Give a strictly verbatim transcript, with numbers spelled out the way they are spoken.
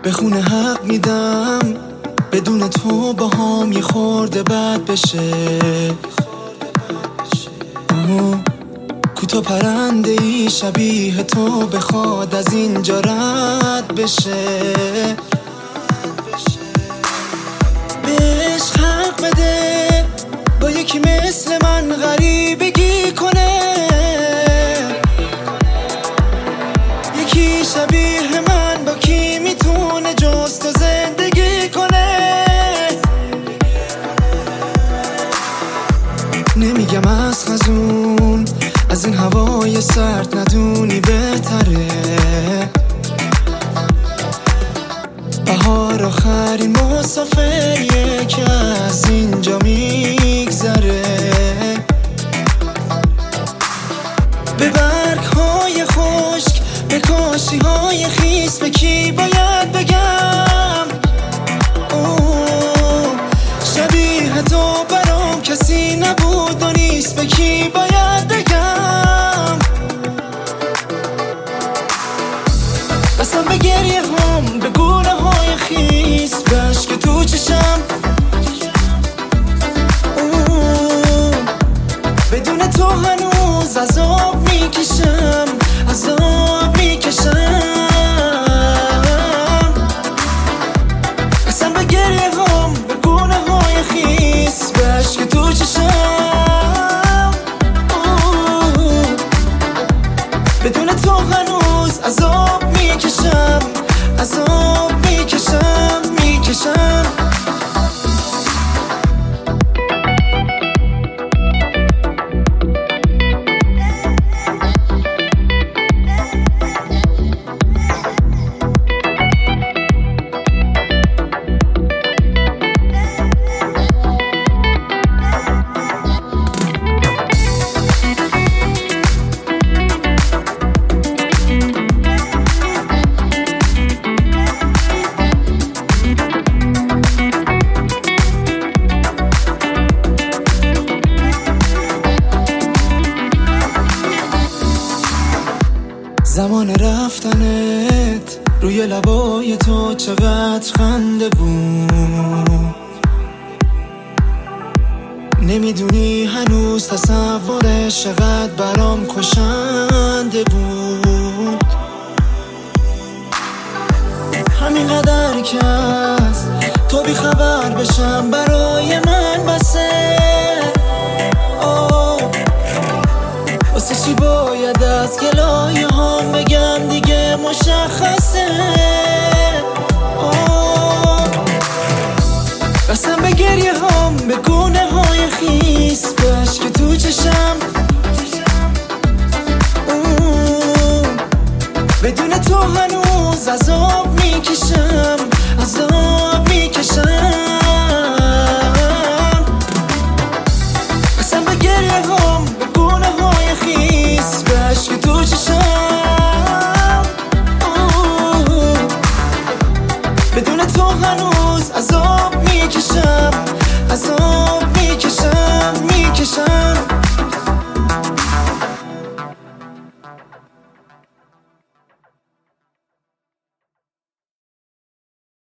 به خونه حق میدم بدون تو با هم یه خورده بد بشه. کوتا پرنده ای شبیه تو بخواد از اینجا رد بشه. بهش حق بده با یکی مثل من غریبگی کنه، یکی شبیه من با کی میتونه جز تو زندگی کنه. نمیگم از خزون از این هوای سرد ندونی بهتره، بهار آخرین مسافریه که از اینجا میگذره. به برگ های خشک به کاشی های خیس به کی باید بگم؟ اوه شبیه تو برام کسی نبود و نیست، به کی باید بگم؟ بسم به گریه هم به گونه های خیس به عشق تو چشم. بدون تو هنوز عذاب میکشم، عذاب میکشم. بسم به گریه هم به گونه های خیس به عشق تو چشم. بدون تو هنوز عذاب میکشم، عذاب میکشم میکشم. زمان رفتنت روی لبای تو چقدر خنده بود، نمیدونی هنوز تصورش چقدر برام کشنده بود. همینقدر که از تو بی خبر بشم برای من بسه. واسه چی باید از گلایه هم بگم دیگه مشخصه. قسم به گریه هم به گونه های خیس به عشق تو چشم. بدون تو هنوز عذاب میکشم، عذاب میکشم. قسم به گریه هم به گونه های خیس به عشق تو چشم.